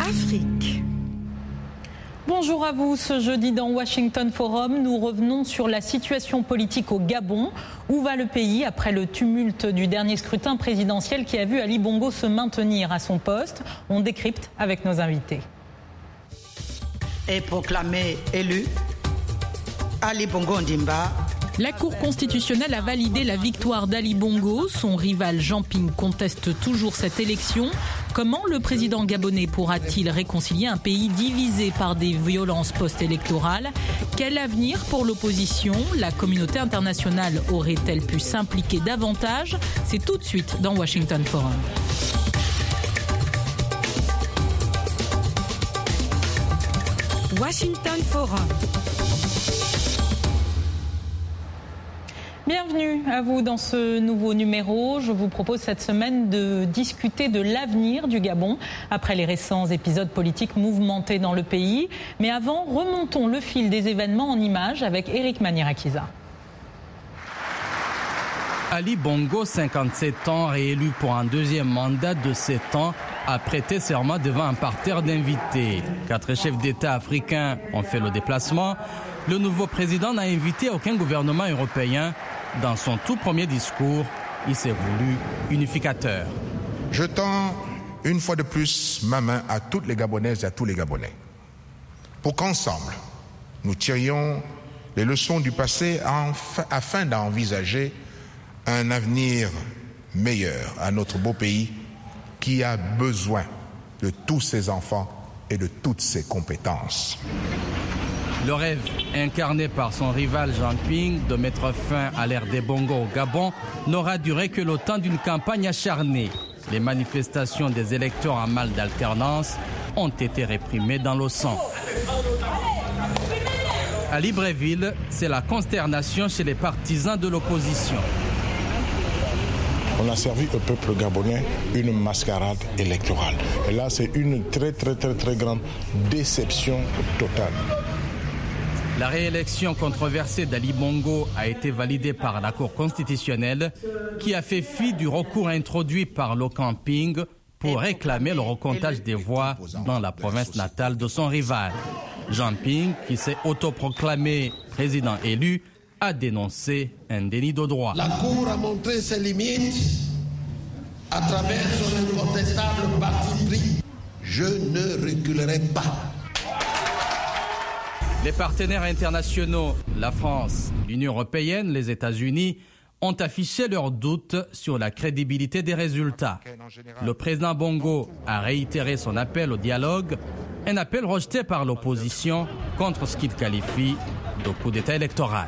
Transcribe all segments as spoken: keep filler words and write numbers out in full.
Afrique. Bonjour à vous. Ce jeudi dans Washington Forum, nous revenons sur la situation politique au Gabon. Où va le pays après le tumulte du dernier scrutin présidentiel qui a vu Ali Bongo se maintenir à son poste? On décrypte avec nos invités. Est proclamé élu Ali Bongo Ondimba. La Cour constitutionnelle a validé la victoire d'Ali Bongo. Son rival Jean Ping conteste toujours cette élection. Comment le président gabonais pourra-t-il réconcilier un pays divisé par des violences post-électorales? Quel avenir pour l'opposition? La communauté internationale aurait-elle pu s'impliquer davantage? C'est tout de suite dans Washington Forum. Washington Forum. Bienvenue à vous dans ce nouveau numéro. Je vous propose cette semaine de discuter de l'avenir du Gabon après les récents épisodes politiques mouvementés dans le pays. Mais avant, remontons le fil des événements en images avec Eric Manirakiza. Ali Bongo, cinquante-sept ans, réélu pour un deuxième mandat de sept ans, a prêté serment devant un parterre d'invités. Quatre chefs d'État africains ont fait le déplacement. Le nouveau président n'a invité aucun gouvernement européen. Dans son tout premier discours, il s'est voulu unificateur. Je tends une fois de plus ma main à toutes les Gabonaises et à tous les Gabonais pour qu'ensemble, nous tirions les leçons du passé afin d'envisager un avenir meilleur à notre beau pays qui a besoin de tous ses enfants et de toutes ses compétences. Le rêve incarné par son rival Jean Ping de mettre fin à l'ère des Bongo au Gabon n'aura duré que le temps d'une campagne acharnée. Les manifestations des électeurs en mal d'alternance ont été réprimées dans le sang. À Libreville, c'est la consternation chez les partisans de l'opposition. On a servi au peuple gabonais une mascarade électorale. Et là, c'est une très très très très grande déception totale. La réélection controversée d'Ali Bongo a été validée par la Cour constitutionnelle qui a fait fi du recours introduit par le camping pour réclamer le recomptage des voix dans la province natale de son rival. Jean Ping, qui s'est autoproclamé président élu, a dénoncé un déni de droit. La Cour a montré ses limites à travers son incontestable parti pris. Je ne reculerai pas. Les partenaires internationaux, la France, l'Union européenne, les États-Unis, ont affiché leurs doutes sur la crédibilité des résultats. Le président Bongo a réitéré son appel au dialogue, un appel rejeté par l'opposition contre ce qu'il qualifie de coup d'État électoral.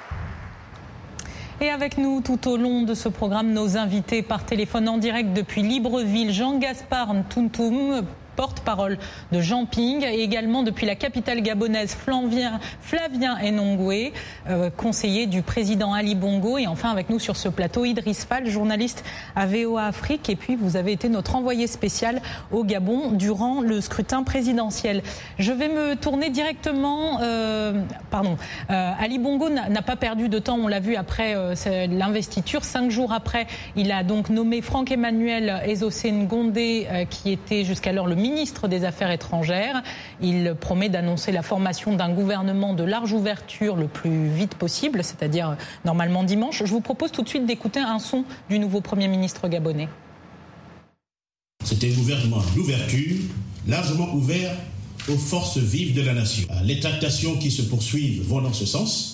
Et avec nous tout au long de ce programme, nos invités par téléphone en direct depuis Libreville, Jean-Gaspard Ntountoum, porte-parole de Jean Ping, et également depuis la capitale gabonaise, Flavien, Flavien Enongwe, euh, conseiller du président Ali Bongo. Et enfin avec nous sur ce plateau, Idriss Fall, journaliste à V O A Afrique. Et puis vous avez été notre envoyé spécial au Gabon durant le scrutin présidentiel. Je vais me tourner directement... Euh, pardon. Euh, Ali Bongo n'a pas perdu de temps, on l'a vu après euh, l'investiture. Cinq jours après, il a donc nommé Franck-Emmanuel Ezosé Ngondé, euh, qui était jusqu'alors le ministre des Affaires étrangères. Il promet d'annoncer la formation d'un gouvernement de large ouverture le plus vite possible, c'est-à-dire normalement dimanche. Je vous propose tout de suite d'écouter un son du nouveau Premier ministre gabonais. C'est un gouvernement d'ouverture, largement ouvert aux forces vives de la nation. Les tractations qui se poursuivent vont dans ce sens.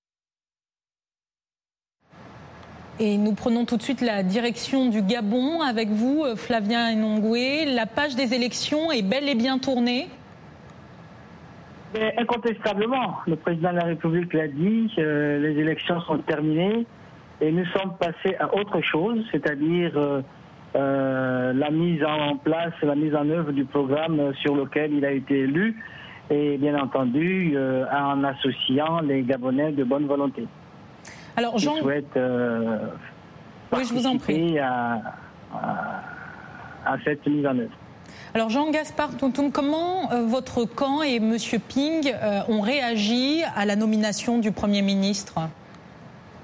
Et nous prenons tout de suite la direction du Gabon avec vous, Flavien Enongwe. La page des élections est bel et bien tournée? Mais incontestablement, le président de la République l'a dit, euh, les élections sont terminées et nous sommes passés à autre chose, c'est-à-dire euh, euh, la mise en place, la mise en œuvre du programme sur lequel il a été élu et bien entendu euh, en associant les Gabonais de bonne volonté. Alors, Jean... Je souhaite euh, oui, je vous en prie. À, à, à cette mise en œuvre. Alors Jean-Gaspard Ntountoum, comment euh, votre camp et M. Ping euh, ont réagi à la nomination du Premier ministre?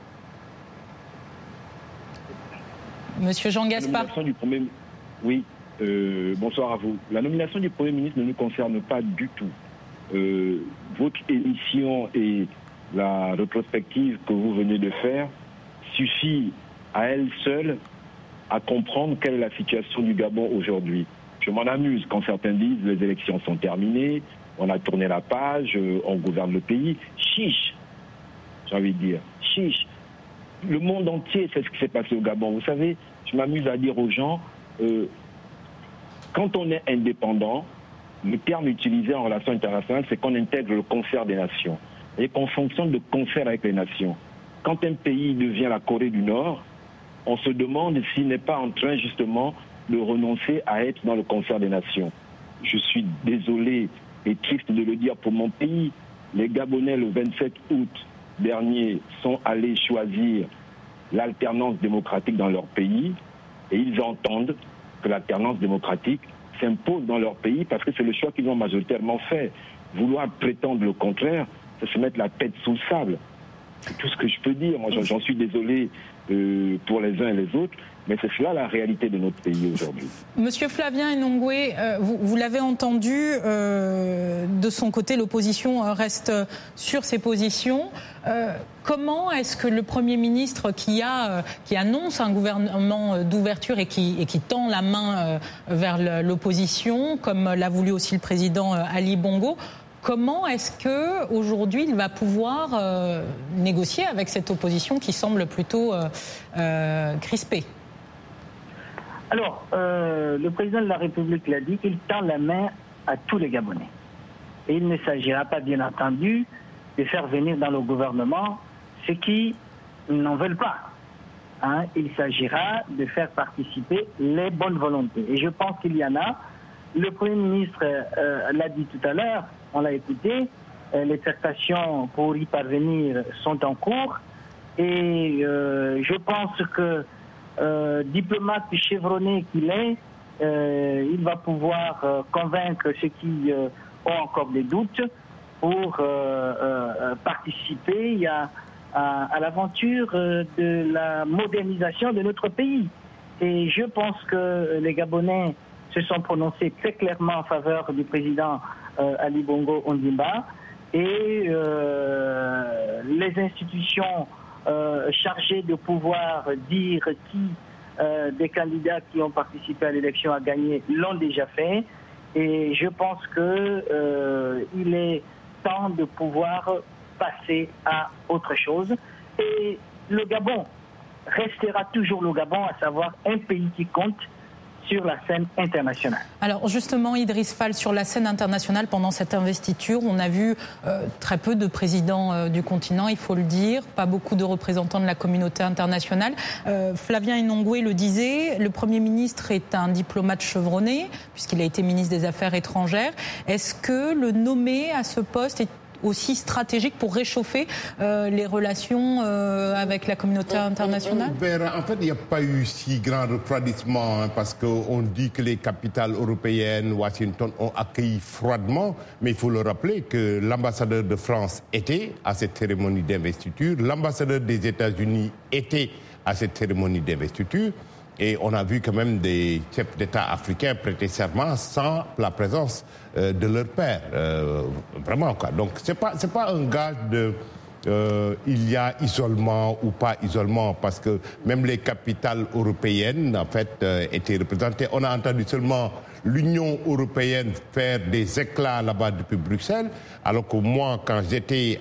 Monsieur Jean-Gaspard. Du premier... Oui. Euh, bonsoir à vous. La nomination du Premier ministre ne nous concerne pas du tout. Euh, votre émission et la rétrospective que vous venez de faire suffit à elle seule à comprendre quelle est la situation du Gabon aujourd'hui. Je m'en amuse quand certains disent les élections sont terminées, on a tourné la page, on gouverne le pays. Chiche, j'ai envie de dire, chiche. Le monde entier sait ce qui s'est passé au Gabon. Vous savez, je m'amuse à dire aux gens, euh, quand on est indépendant, le terme utilisé en relations internationales, c'est qu'on intègre le concert des nations et qu'on fonctionne de concert avec les nations. Quand un pays devient la Corée du Nord, on se demande s'il n'est pas en train justement de renoncer à être dans le concert des nations. Je suis désolé et triste de le dire pour mon pays. Les Gabonais, le vingt-sept août dernier, sont allés choisir l'alternance démocratique dans leur pays et ils entendent que l'alternance démocratique s'impose dans leur pays parce que c'est le choix qu'ils ont majoritairement fait. Vouloir prétendre le contraire, c'est se mettre la tête sous le sable. C'est tout ce que je peux dire. Moi, j'en suis désolé euh, pour les uns et les autres, mais c'est cela la réalité de notre pays aujourd'hui. Monsieur Flavien Enongwe, euh, vous, vous l'avez entendu, euh, de son côté, l'opposition reste sur ses positions. Euh, comment est-ce que le Premier ministre qui, a, qui annonce un gouvernement d'ouverture et qui, et qui tend la main vers l'opposition, comme l'a voulu aussi le président Ali Bongo, comment est-ce qu'aujourd'hui il va pouvoir euh, négocier avec cette opposition qui semble plutôt euh, euh, crispée? Alors, euh, le président de la République l'a dit, il tend la main à tous les Gabonais. Et il ne s'agira pas, bien entendu, de faire venir dans le gouvernement ceux qui n'en veulent pas. Hein, il s'agira de faire participer les bonnes volontés. Et je pense qu'il y en a. Le Premier ministre euh, l'a dit tout à l'heure, on l'a écouté, euh, les tractations pour y parvenir sont en cours. Et euh, je pense que Euh, diplomate chevronné qu'il est, euh, il va pouvoir euh, convaincre ceux qui euh, ont encore des doutes pour euh, euh, participer à, à, à l'aventure euh, de la modernisation de notre pays. Et je pense que les Gabonais se sont prononcés très clairement en faveur du président euh, Ali Bongo Ondimba et euh, les institutions Euh, chargé de pouvoir dire qui euh, des candidats qui ont participé à l'élection a gagné l'ont déjà fait. Et je pense qu'il euh, est temps de pouvoir passer à autre chose. Et le Gabon restera toujours le Gabon, à savoir un pays qui compte sur la scène internationale. Alors justement, Idriss Fall, sur la scène internationale, pendant cette investiture, on a vu euh, très peu de présidents euh, du continent, il faut le dire, pas beaucoup de représentants de la communauté internationale. Euh, Flavien Enongwe le disait, le Premier ministre est un diplomate chevronné, puisqu'il a été ministre des Affaires étrangères. Est-ce que le nommer à ce poste est aussi stratégique pour réchauffer euh, les relations euh, avec la communauté internationale? on, on, on, En fait, il n'y a pas eu si grand refroidissement hein, parce qu'on dit que les capitales européennes, Washington, ont accueilli froidement, mais il faut le rappeler que l'ambassadeur de France était à cette cérémonie d'investiture, l'ambassadeur des États-Unis était à cette cérémonie d'investiture. Et on a vu quand même des chefs d'État africains prêter serment sans la présence euh, de leur père. Euh, vraiment, quoi. Donc, c'est pas, c'est pas un gage de... Euh, il y a isolement ou pas isolement, parce que même les capitales européennes, en fait, euh, étaient représentées. On a entendu seulement l'Union européenne faire des éclats là-bas depuis Bruxelles, alors que moi, quand j'étais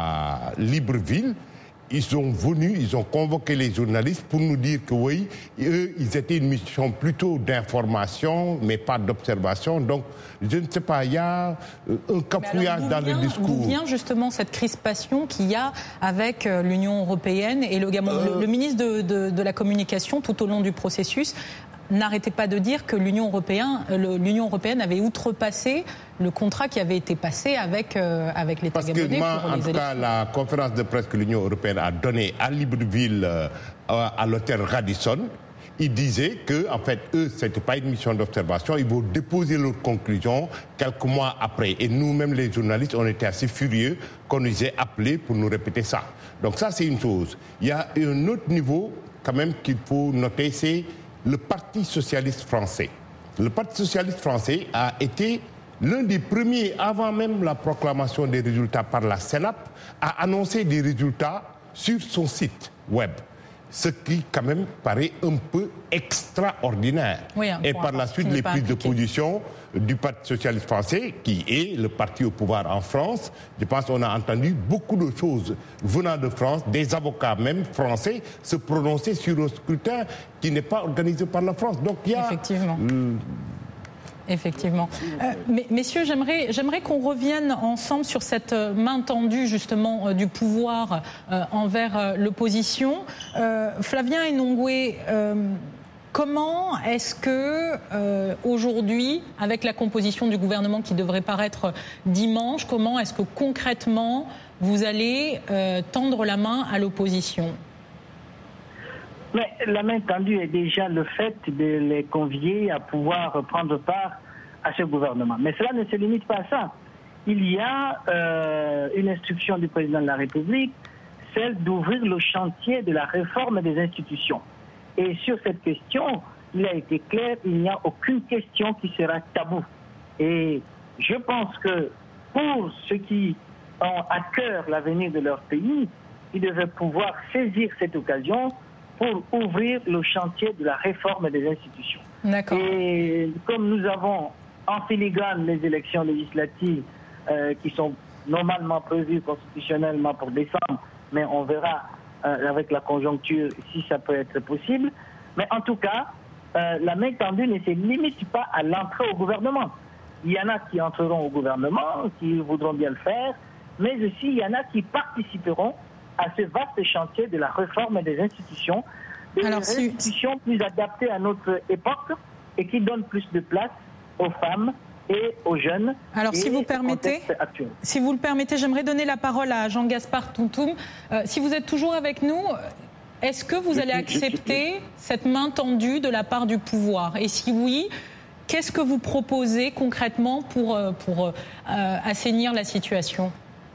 à Libreville, ils sont venus, ils ont convoqué les journalistes pour nous dire que oui, eux, ils étaient une mission plutôt d'information, mais pas d'observation. Donc, je ne sais pas, il y a un cafouillage dans le discours. D'où vient justement cette crispation qu'il y a avec l'Union européenne et le Gabon? euh... le, le ministre de, de, de la Communication, tout au long du processus, n'arrêtez pas de dire que l'Union européenne, l'Union européenne avait outrepassé le contrat qui avait été passé avec, euh, avec l'État gabonais. Parce que moi, en tout cas, la conférence de presse que l'Union européenne a donnée à Libreville, euh, à l'hôtel Radisson, ils disaient que, en fait, eux, c'était pas une mission d'observation. Ils vont déposer leurs conclusions quelques mois après. Et nous-mêmes, les journalistes, on était assez furieux qu'on nous ait appelés pour nous répéter ça. Donc ça, c'est une chose. Il y a un autre niveau, quand même, qu'il faut noter, c'est le Parti socialiste français. le Parti socialiste français a été l'un des premiers, avant même la proclamation des résultats par la CENAP, à annoncer des résultats sur son site web. Ce qui, quand même, paraît un peu extraordinaire. Oui, et par la suite, les prises de position du Parti socialiste français, qui est le parti au pouvoir en France, je pense qu'on a entendu beaucoup de choses venant de France, des avocats même français, se prononcer sur un scrutin qui n'est pas organisé par la France. Donc il y a... Effectivement. Euh, Effectivement. Euh, mais, messieurs, j'aimerais, j'aimerais qu'on revienne ensemble sur cette main tendue justement euh, du pouvoir euh, envers euh, l'opposition. Euh, Flavien Enongwe, euh, comment est-ce que euh, aujourd'hui, avec la composition du gouvernement qui devrait paraître dimanche, comment est-ce que concrètement vous allez euh, tendre la main à l'opposition ? Mais la main tendue est déjà le fait de les convier à pouvoir prendre part à ce gouvernement. Mais cela ne se limite pas à ça. Il y a euh, une instruction du président de la République, celle d'ouvrir le chantier de la réforme des institutions. Et sur cette question, il a été clair, il n'y a aucune question qui sera taboue. Et je pense que pour ceux qui ont à cœur l'avenir de leur pays, ils devaient pouvoir saisir cette occasion pour ouvrir le chantier de la réforme des institutions. D'accord. Et comme nous avons en filigrane les élections législatives euh, qui sont normalement prévues constitutionnellement pour décembre, mais on verra euh, avec la conjoncture si ça peut être possible. Mais en tout cas, euh, la main tendue ne se limite pas à l'entrée au gouvernement. Il y en a qui entreront au gouvernement, qui voudront bien le faire, mais aussi il y en a qui participeront à ce vaste chantier de la réforme des institutions, des Alors, institutions si... plus adaptées à notre époque et qui donnent plus de place aux femmes et aux jeunes. Alors, si vous permettez, si vous le permettez, j'aimerais donner la parole à Jean-Gaspard Toutoum. Euh, si vous êtes toujours avec nous, est-ce que vous allez accepter cette main tendue de la part du pouvoir ? Et si oui, qu'est-ce que vous proposez concrètement pour, pour euh, assainir la situation ?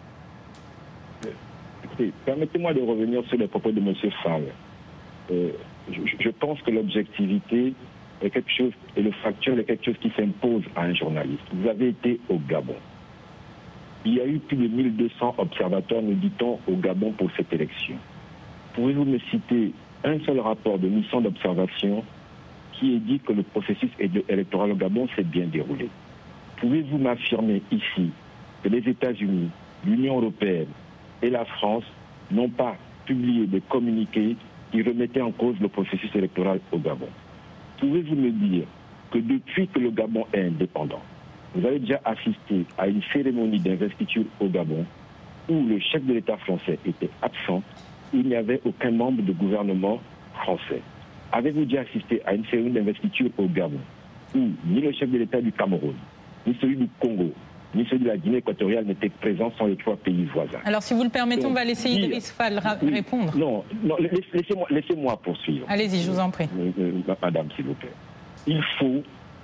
Permettez-moi de revenir sur les propos de M. Fall. Euh, je, je pense que l'objectivité est quelque chose, et le factuel est quelque chose qui s'impose à un journaliste. Vous avez été au Gabon. Il y a eu plus de mille deux cents observateurs, nous dit-on, au Gabon pour cette élection. Pouvez-vous me citer un seul rapport de mission d'observation qui ait dit que le processus électoral au Gabon s'est bien déroulé? Pouvez-vous m'affirmer ici que les États-Unis, l'Union européenne et la France n'ont pas publié de communiqués qui remettaient en cause le processus électoral au Gabon? Pouvez-vous me dire que depuis que le Gabon est indépendant, vous avez déjà assisté à une cérémonie d'investiture au Gabon où le chef de l'État français était absent, il n'y avait aucun membre de gouvernement français? Avez-vous déjà assisté à une cérémonie d'investiture au Gabon où ni le chef de l'État du Cameroun, ni celui du Congo, ni celui de la Guinée équatoriale n'étaient présents sans les trois pays voisins? Alors, si vous le permettez, Donc, on va laisser dire, Idriss Fall répondre. Non, non laissez-moi, laissez-moi poursuivre. Allez-y, je vous en prie. Madame, s'il vous plaît. Il faut,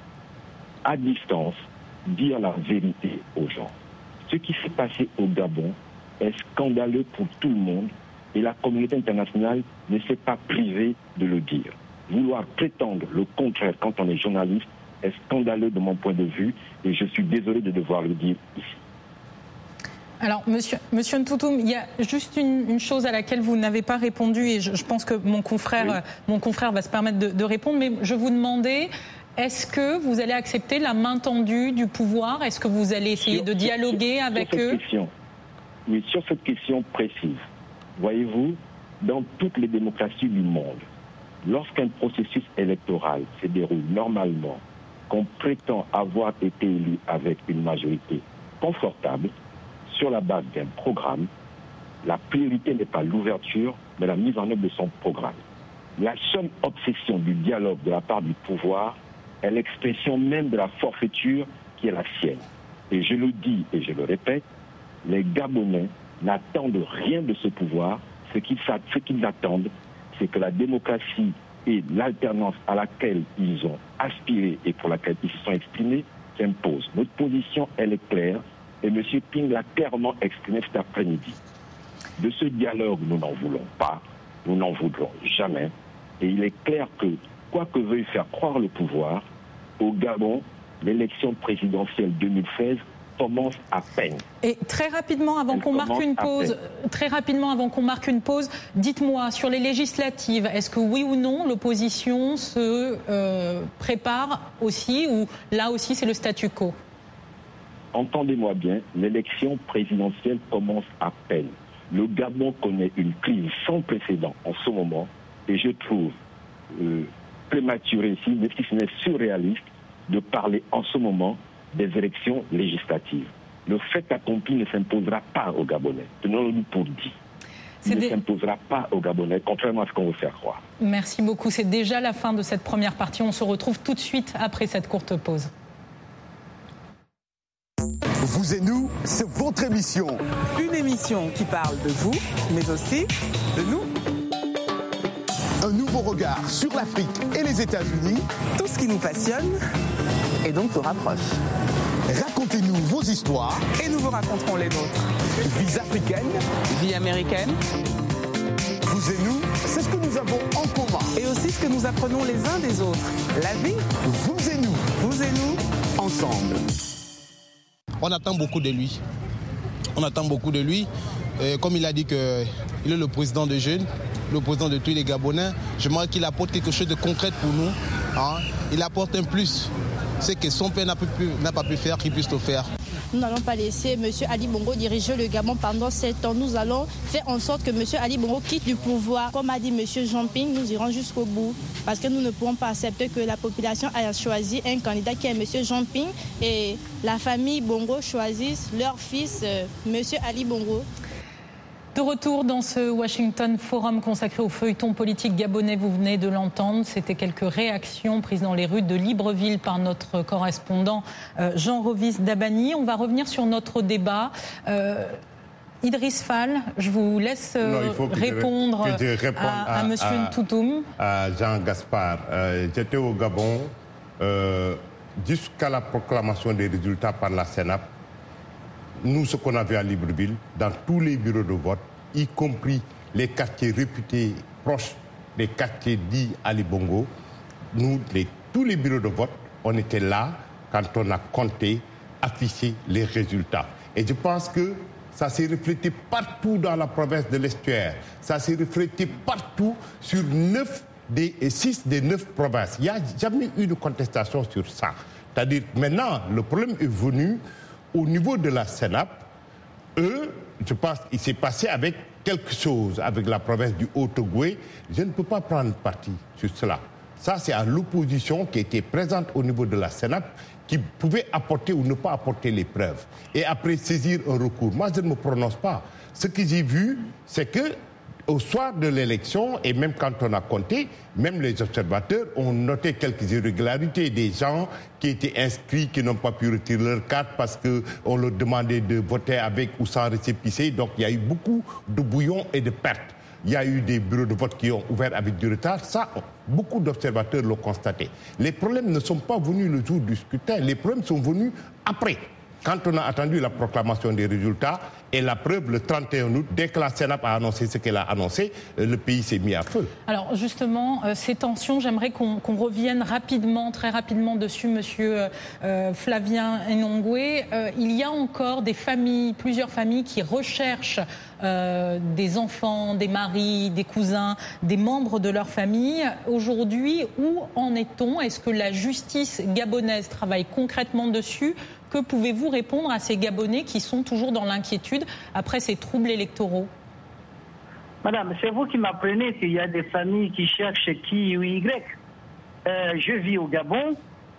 à distance, dire la vérité aux gens. Ce qui s'est passé au Gabon est scandaleux pour tout le monde et la communauté internationale ne s'est pas privée de le dire. Vouloir prétendre le contraire quand on est journaliste est scandaleux de mon point de vue et je suis désolé de devoir le dire ici. Alors, monsieur, monsieur Ntoutoum, il y a juste une, une chose à laquelle vous n'avez pas répondu et je, je pense que mon confrère, oui. mon confrère va se permettre de, de répondre, mais je vous demandais, est-ce que vous allez accepter la main tendue du pouvoir? Est-ce que vous allez essayer sur, de dialoguer sur, avec sur cette eux question, Oui, sur cette question précise, voyez-vous, dans toutes les démocraties du monde, lorsqu'un processus électoral se déroule normalement, qu'on prétend avoir été élu avec une majorité confortable, sur la base d'un programme, la priorité n'est pas l'ouverture, mais la mise en œuvre de son programme. La seule obsession du dialogue de la part du pouvoir est l'expression même de la forfaiture qui est la sienne. Et je le dis et je le répète, les Gabonais n'attendent rien de ce pouvoir. Ce qu'ils, ce qu'ils attendent, c'est que la démocratie et l'alternance à laquelle ils ont aspiré et pour laquelle ils se sont exprimés s'imposent. Notre position, elle est claire. Et M. Ping l'a clairement exprimé cet après-midi. De ce dialogue, nous n'en voulons pas, nous n'en voudrons jamais. Et il est clair que, quoi que veuille faire croire le pouvoir, Au Gabon, l'élection présidentielle deux mille seize commence à peine. Et très rapidement, avant qu'on marque une pause, très rapidement avant qu'on marque une pause, dites-moi sur les législatives, est-ce que oui ou non l'opposition se euh, prépare aussi, ou là aussi c'est le statu quo? Entendez-moi bien, l'élection présidentielle commence à peine. Le Gabon connaît une crise sans précédent en ce moment, et je trouve euh, prématuré ici, mais si ce n'est surréaliste, de parler en ce moment des élections législatives. Le fait accompli ne s'imposera pas aux Gabonais. Tenons-le pour dit. Il ne des... s'imposera pas aux Gabonais, contrairement à ce qu'on veut faire croire. Merci beaucoup. C'est déjà la fin de cette première partie. On se retrouve tout de suite après cette courte pause. Vous et nous, c'est votre émission. Une émission qui parle de vous, mais aussi de nous. Un nouveau regard sur l'Afrique et les États-Unis. Tout ce qui nous passionne et donc nous rapproche. Racontez-nous vos histoires. Et nous vous raconterons les nôtres. Vies africaines. Vie américaine. Vous et nous, c'est ce que nous avons en commun. Et aussi ce que nous apprenons les uns des autres. La vie. Vous et nous. Vous et nous. Ensemble. On attend beaucoup de lui. On attend beaucoup de lui. Et comme il a dit qu'il est le président des jeunes, le président de tous les Gabonais, j'aimerais qu'il apporte quelque chose de concret pour nous. Hein. Il apporte un plus. C'est que son père n'a, pu, n'a pas pu faire, qu'il puisse le faire. Nous n'allons pas laisser M. Ali Bongo diriger le Gabon pendant sept ans. Nous allons faire en sorte que M. Ali Bongo quitte du pouvoir. Comme a dit M. Jean-Ping, nous irons jusqu'au bout. Parce que nous ne pouvons pas accepter que la population ait choisi un candidat qui est M. Jean-Ping et la famille Bongo choisisse leur fils, euh, M. Ali Bongo. De retour dans ce Washington Forum consacré au feuilleton politique gabonais, vous venez de l'entendre, c'était quelques réactions prises dans les rues de Libreville par notre correspondant Jean Rovis Dabani. On va revenir sur notre débat. Euh, Idriss Fall, je vous laisse non, répondre que je, que je à, à, à M. Ntoutoum. À Jean Gaspard, euh, j'étais au Gabon euh, jusqu'à la proclamation des résultats par la CENAP. Nous, ce qu'on avait à Libreville, dans tous les bureaux de vote, y compris les quartiers réputés proches des quartiers dits Ali Bongo, nous, les, tous les bureaux de vote, on était là quand on a compté, affiché les résultats. Et je pense que ça s'est reflété partout dans la province de l'Estuaire. Ça s'est reflété partout sur neuf des, six des neuf provinces. Il n'y a jamais eu de contestation sur ça. C'est-à-dire, maintenant, le problème est venu au niveau de la CENAP. Eux, je pense qu'il s'est passé avec quelque chose, avec la province du Haut-Ogooué. Je ne peux pas prendre parti sur cela. Ça, c'est à l'opposition qui était présente au niveau de la CENAP qui pouvait apporter ou ne pas apporter les preuves. Et après saisir un recours. Moi, je ne me prononce pas. Ce que j'ai vu, c'est que au soir de l'élection, et même quand on a compté, même les observateurs ont noté quelques irrégularités. Des gens qui étaient inscrits, qui n'ont pas pu retirer leur carte parce qu'on leur demandait de voter avec ou sans récépissé. Donc il y a eu beaucoup de bouillons et de pertes. Il y a eu des bureaux de vote qui ont ouvert avec du retard. Ça, beaucoup d'observateurs l'ont constaté. Les problèmes ne sont pas venus le jour du scrutin. Les problèmes sont venus après. Quand on a attendu la proclamation des résultats, et la preuve, le trente et un août, dès que la CENAP a annoncé ce qu'elle a annoncé, le pays s'est mis à feu. Alors justement, euh, ces tensions, j'aimerais qu'on qu'on revienne rapidement, très rapidement dessus, monsieur euh, Flavien Enongwe. Euh, il y a encore des familles, plusieurs familles qui recherchent euh, des enfants, des maris, des cousins, des membres de leur famille. Aujourd'hui, où en est-on? Est-ce que la justice gabonaise travaille concrètement dessus? Que pouvez-vous répondre à ces Gabonais qui sont toujours dans l'inquiétude après ces troubles électoraux? Madame, c'est vous qui m'apprenez qu'il y a des familles qui cherchent qui ou Y. Euh, je vis au Gabon.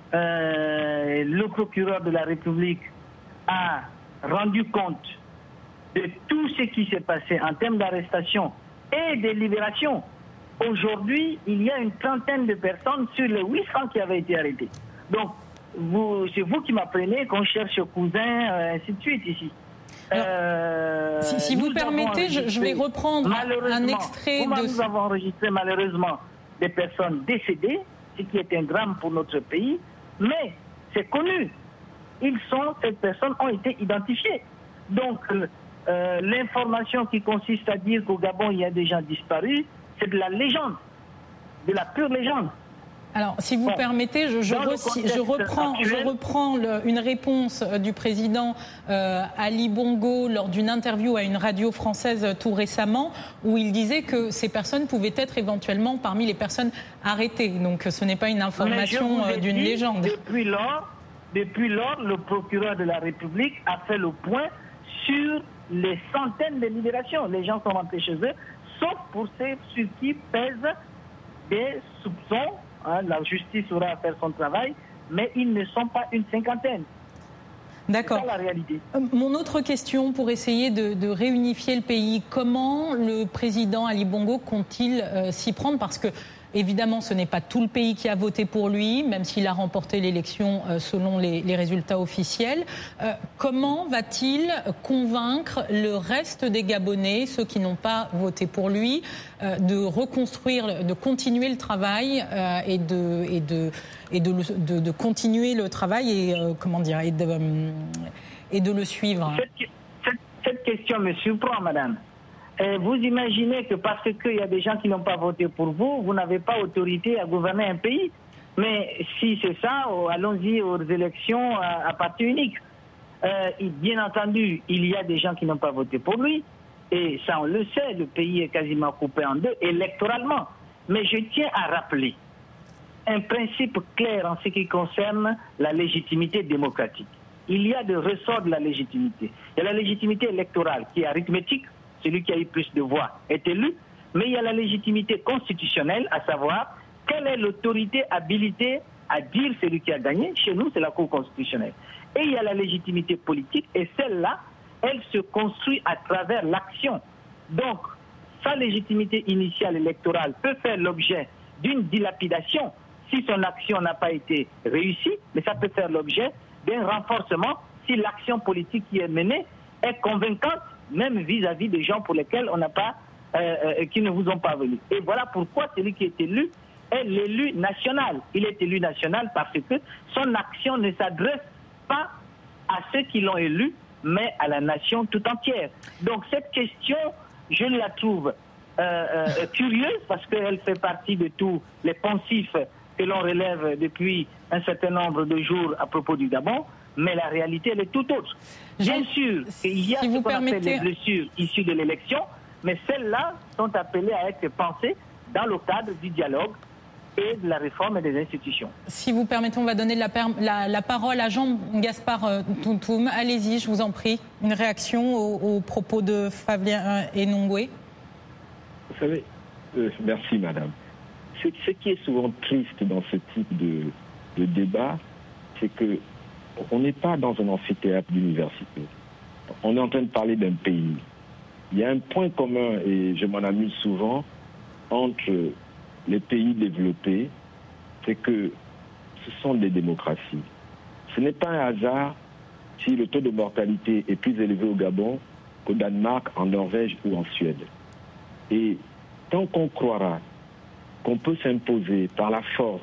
Euh, le procureur de la République a rendu compte de tout ce qui s'est passé en termes d'arrestation et de libération. Aujourd'hui, il y a une trentaine de personnes sur les huit cents qui avaient été arrêtées. Donc, Vous, c'est vous qui m'apprenez qu'on cherche cousin, euh, ainsi de suite ici. Alors, euh, si, si vous permettez, je, je vais reprendre un extrait de... Nous avons enregistré malheureusement des personnes décédées, ce qui est un drame pour notre pays, mais c'est connu. Ils sont, ces personnes ont été identifiées. Donc, euh, l'information qui consiste à dire qu'au Gabon, il y a des gens disparus, c'est de la légende, de la pure légende. Alors, si vous bon, permettez, je, je, re, je reprends, actuel, je reprends le, une réponse du président euh, Ali Bongo lors d'une interview à une radio française tout récemment, où il disait que ces personnes pouvaient être éventuellement parmi les personnes arrêtées. Donc, ce n'est pas une information d'une légende. Depuis lors, depuis lors, le procureur de la République a fait le point sur les centaines de libérations. Les gens sont rentrés chez eux, sauf pour ceux sur qui pèsent des soupçons. Hein, la justice aura à faire son travail, mais ils ne sont pas une cinquantaine. D'accord. C'est ça la réalité. Mon autre question pour essayer de, de réunifier le pays, comment le président Ali Bongo compte-t-il euh, s'y prendre? Parce que évidemment, ce n'est pas tout le pays qui a voté pour lui, même s'il a remporté l'élection euh, selon les, les résultats officiels. Euh, comment va-t-il convaincre le reste des Gabonais, ceux qui n'ont pas voté pour lui, euh, de reconstruire, de continuer le travail euh, et de et de et de, de, de continuer le travail et euh, comment dire et de euh, et de le suivre? Cette, cette, cette question me surprend, madame. Et vous imaginez que parce qu'il y a des gens qui n'ont pas voté pour vous, vous n'avez pas autorité à gouverner un pays. Mais si c'est ça, allons-y aux élections à, à parti unique. Euh, bien entendu, il y a des gens qui n'ont pas voté pour lui. Et ça, on le sait, le pays est quasiment coupé en deux électoralement. Mais je tiens à rappeler un principe clair en ce qui concerne la légitimité démocratique. Il y a des ressorts de la légitimité. Il y a la légitimité électorale qui est arithmétique. Celui qui a eu plus de voix est élu, mais il y a la légitimité constitutionnelle, à savoir quelle est l'autorité habilitée à dire celui qui a gagné. Chez nous, c'est la Cour constitutionnelle. Et il y a la légitimité politique, et celle-là, elle se construit à travers l'action. Donc, sa légitimité initiale électorale peut faire l'objet d'une dilapidation si son action n'a pas été réussie, mais ça peut faire l'objet d'un renforcement si l'action politique qui est menée est convaincante, même vis-à-vis des gens pour lesquels on n'a pas, euh, euh, qui ne vous ont pas venu. Et voilà pourquoi celui qui est élu est l'élu national. Il est élu national parce que son action ne s'adresse pas à ceux qui l'ont élu, mais à la nation tout entière. Donc cette question, je la trouve euh, euh, curieuse parce qu'elle fait partie de tous les poncifs que l'on relève depuis un certain nombre de jours à propos du Gabon. Mais la réalité, elle est tout autre. Bien sûr, il y a si ce qu'on permettez... appelle les blessures issues de l'élection, mais celles-là sont appelées à être pensées dans le cadre du dialogue et de la réforme des institutions. Si vous permettez, on va donner la, per... la, la parole à Jean-Gaspard euh, Tuntum. Allez-y, je vous en prie. Une réaction aux, aux propos de Fabien Enongwe. Vous savez, euh, merci madame. Ce, ce qui est souvent triste dans ce type de, de débat, c'est que on n'est pas dans un amphithéâtre d'université. On est en train de parler d'un pays. Il y a un point commun, et je m'en amuse souvent, entre les pays développés, c'est que ce sont des démocraties. Ce n'est pas un hasard si le taux de mortalité est plus élevé au Gabon qu'au Danemark, en Norvège ou en Suède. Et tant qu'on croira qu'on peut s'imposer par la force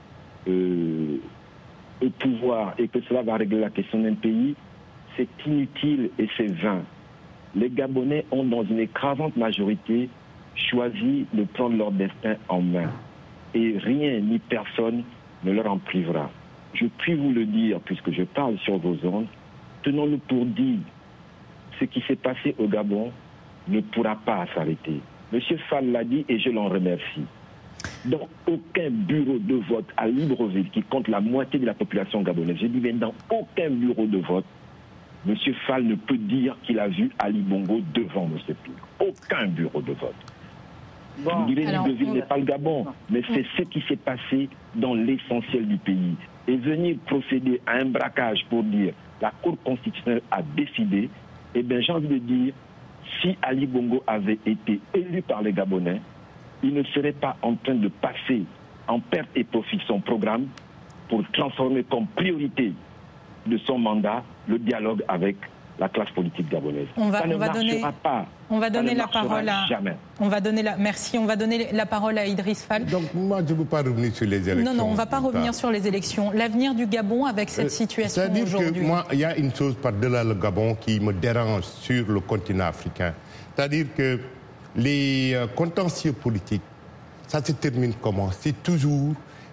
euh, au pouvoir et que cela va régler la question d'un pays, c'est inutile et c'est vain. Les Gabonais ont, dans une écrasante majorité, choisi de prendre leur destin en main. Et rien ni personne ne leur en privera. Je puis vous le dire, puisque je parle sur vos ondes, tenons-nous pour dire, ce qui s'est passé au Gabon ne pourra pas s'arrêter. Monsieur Fall l'a dit et je l'en remercie. Dans aucun bureau de vote à Libreville, qui compte la moitié de la population gabonaise, je dis bien dans aucun bureau de vote, M. Fall ne peut dire qu'il a vu Ali Bongo devant M. Ping. Aucun bureau de vote. Bon, Vous direz que Libreville n'est pas le Gabon, mais c'est ce qui s'est passé dans l'essentiel du pays. Et venir procéder à un braquage pour dire la Cour constitutionnelle a décidé, eh bien j'ai envie de dire, si Ali Bongo avait été élu par les Gabonais, il ne serait pas en train de passer en perte et profit son programme pour transformer comme priorité de son mandat le dialogue avec la classe politique gabonaise. On va, Ça ne on va marchera donner, pas. On va Ça donner ne la parole à. Jamais. On va donner la. Merci. On va donner la parole à Idriss Fall. Donc moi, je ne veux pas revenir sur les élections. Non, non, on ne va pas revenir tard. sur les élections. L'avenir du Gabon avec cette euh, situation c'est-à-dire aujourd'hui. C'est-à-dire que moi, il y a une chose par-delà le Gabon qui me dérange sur le continent africain. C'est-à-dire que les euh, contentieux politiques, ça se termine comment? C'est toujours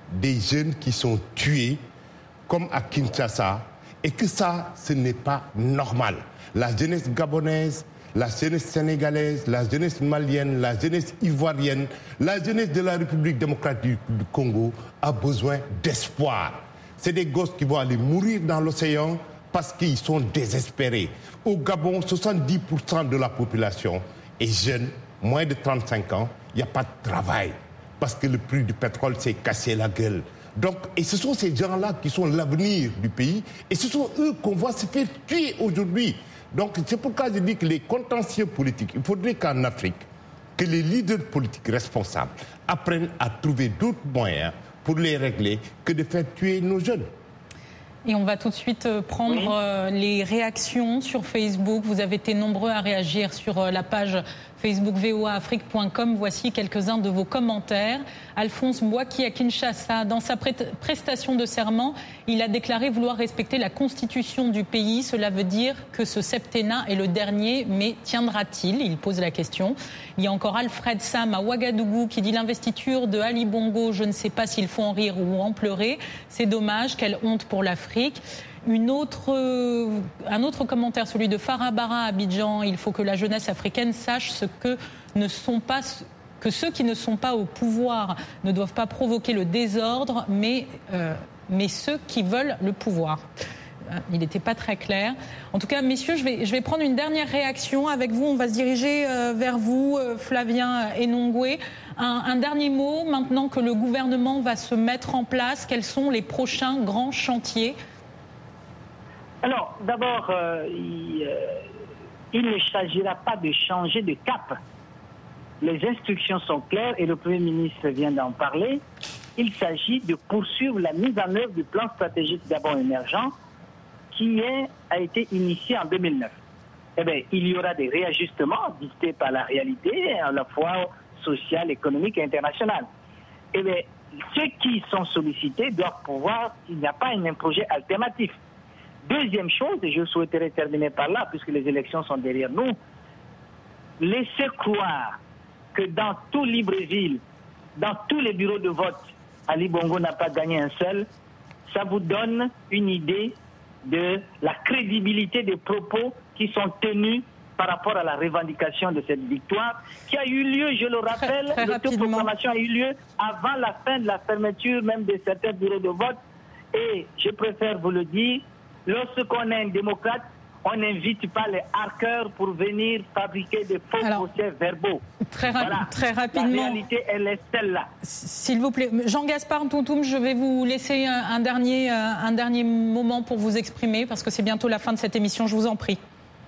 des jeunes qui sont tués, comme à Kinshasa, et que ça, ce n'est pas normal. La jeunesse gabonaise, la jeunesse sénégalaise, la jeunesse malienne, la jeunesse ivoirienne, la jeunesse de la République démocratique du Congo a besoin d'espoir. C'est des gosses qui vont aller mourir dans l'océan parce qu'ils sont désespérés. Au Gabon, soixante-dix pour cent de la population est jeune, moins de trente-cinq ans, il n'y a pas de travail parce que le prix du pétrole s'est cassé la gueule. Donc, et ce sont ces gens-là qui sont l'avenir du pays et ce sont eux qu'on voit se faire tuer aujourd'hui. Donc, c'est pourquoi je dis que les contentieux politiques, il faudrait qu'en Afrique, que les leaders politiques responsables apprennent à trouver d'autres moyens pour les régler que de faire tuer nos jeunes. Et on va tout de suite prendre oui. les réactions sur Facebook. Vous avez été nombreux à réagir sur la page Facebook v o a afrique point com. Voici quelques-uns de vos commentaires. Alphonse Boaki à Kinshasa, dans sa prestation de serment, il a déclaré vouloir respecter la constitution du pays. Cela veut dire que ce septennat est le dernier, mais tiendra-t-il ? Il pose la question. Il y a encore Alfred Sam à Ouagadougou qui dit l'investiture de Ali Bongo, je ne sais pas s'il faut en rire ou en pleurer. C'est dommage, quelle honte pour l'Afrique. Une autre, euh, un autre commentaire, celui de Farah Bara à Abidjan. Il faut que la jeunesse africaine sache ce que ne sont pas, que ceux qui ne sont pas au pouvoir ne doivent pas provoquer le désordre, mais, euh, mais ceux qui veulent le pouvoir. Il n'était pas très clair. En tout cas, messieurs, je vais, je vais prendre une dernière réaction avec vous. On va se diriger euh, vers vous, euh, Flavien Enongwe. Un, un dernier mot, maintenant que le gouvernement va se mettre en place, quels sont les prochains grands chantiers ? Alors, d'abord, euh, il, euh, il ne s'agira pas de changer de cap. Les instructions sont claires et le Premier ministre vient d'en parler. Il s'agit de poursuivre la mise en œuvre du plan stratégique Gabon émergent qui est, a été initié en deux mille neuf. Eh bien, il y aura des réajustements dictés par la réalité, à la fois sociale, économique et internationale. Eh bien, ceux qui sont sollicités doivent pouvoir, il n'y a pas un projet alternatif. Deuxième chose, et je souhaiterais terminer par là, puisque les élections sont derrière nous, laissez croire que dans tout Libreville, dans tous les bureaux de vote, Ali Bongo n'a pas gagné un seul, ça vous donne une idée de la crédibilité des propos qui sont tenus par rapport à la revendication de cette victoire, qui a eu lieu, je le rappelle, l'autoproclamation a eu lieu avant la fin de la fermeture même de certains bureaux de vote. Et je préfère vous le dire, lorsqu'on est un démocrate, on n'invite pas les hackers pour venir fabriquer des faux procès verbaux. Très, ra- voilà. très rapidement. La réalité, elle est celle-là. S'il vous plaît, Jean-Gaspard Ntountoum, je vais vous laisser un, un, dernier, un dernier moment pour vous exprimer, parce que c'est bientôt la fin de cette émission, je vous en prie.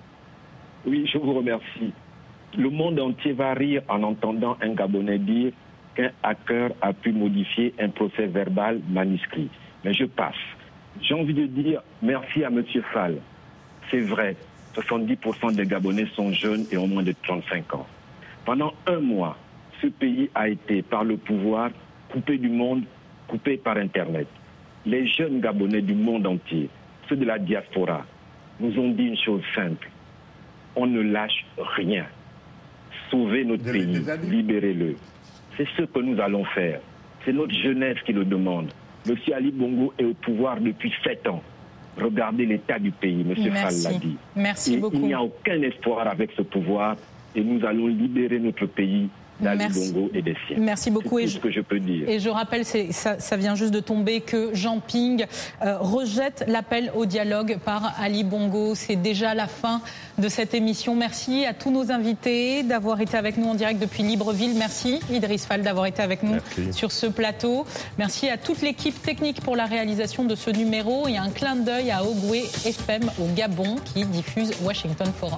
Oui, je vous remercie. Le monde entier va rire en entendant un Gabonais dire qu'un hacker a pu modifier un procès verbal manuscrit. Mais je passe. J'ai envie de dire merci à M. Fall. C'est vrai, soixante-dix pour cent des Gabonais sont jeunes et ont moins de trente-cinq ans. Pendant un mois, ce pays a été, par le pouvoir, coupé du monde, coupé par Internet. Les jeunes Gabonais du monde entier, ceux de la diaspora, nous ont dit une chose simple. On ne lâche rien. Sauvez notre pays, libérez-le. C'est ce que nous allons faire. C'est notre jeunesse qui le demande. Monsieur Ali Bongo est au pouvoir depuis sept ans. Regardez l'état du pays, M. Fall l'a dit. Merci et beaucoup. Il n'y a aucun espoir avec ce pouvoir et nous allons libérer notre pays d'Ali Bongo et des siens. Merci beaucoup. C'est tout et ce je, que je peux dire. Et je rappelle, c'est, ça, ça vient juste de tomber, que Jean Ping euh, rejette l'appel au dialogue par Ali Bongo. C'est déjà la fin de cette émission. Merci à tous nos invités d'avoir été avec nous en direct depuis Libreville. Merci Idriss Fall d'avoir été avec nous Merci. sur ce plateau. Merci à toute l'équipe technique pour la réalisation de ce numéro et un clin d'œil à Ogoué F M au Gabon qui diffuse Washington Forum.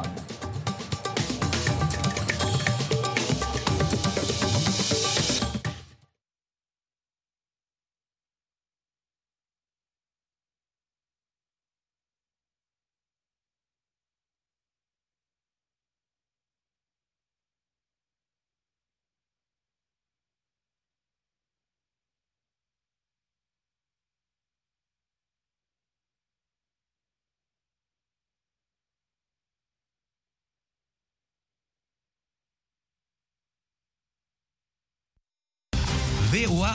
V O A